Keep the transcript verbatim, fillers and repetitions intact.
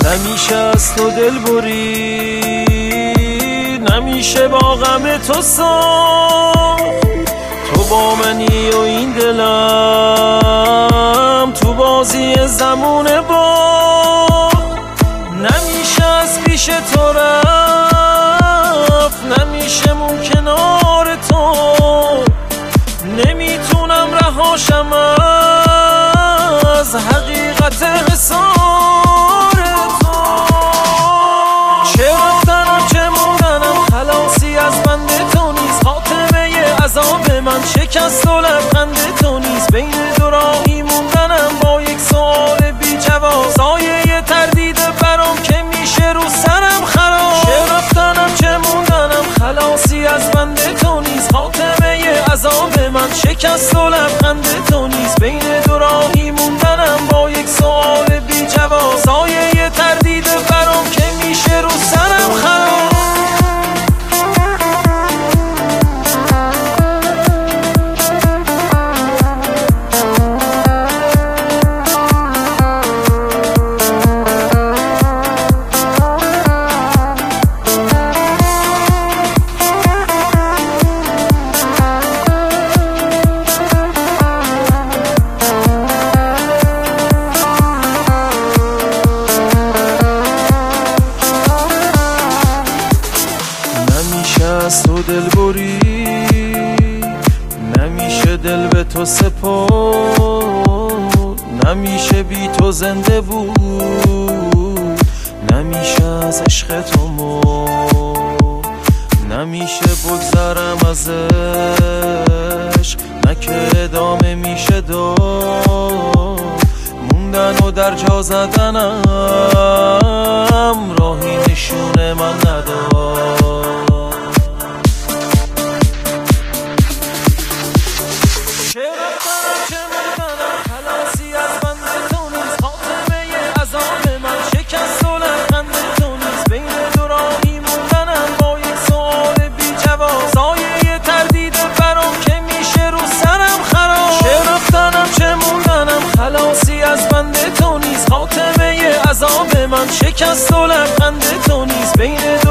نمیشه از تو دل بری، نمیشه با غم تو ساخت. تو با منی و این دلم تو بازی زمونه با. نمیشه از پیش تو رفت، نمیشه مون کنار تو. نمیتونم رهاشم از حقیقت حسار تو. چه رفتنم چه موندنم خلاصی از بند تو نیست. خاتمه عذاب من شکست و لبخند تو نیست. بین دو راهی موندنم با یک سوال بی جواب. سایه تردید برام که میشه رو سرم خراب. چه رفتنم چه موندنم خلاصی از بند تو نیست. خاتمه عذاب من شکست و لبخند تو نیست. بین دو راهی موندنم با یک سوال بی جواب. سایه تردید برام که میشه رو سرم خراب. از تو دل بری، نمیشه دل به تو سپرد. نمیشه بی تو زنده بود، نمیشه از عشق تو مرد. نمیشه بگذرم از عشق، نه که ادامه میشه داد. موندن و در جا زدنم راهی نشونه من نداد. خلاصی از بند تو نیست. خاتمه عذاب من شکست و لبخند تو نیست. بین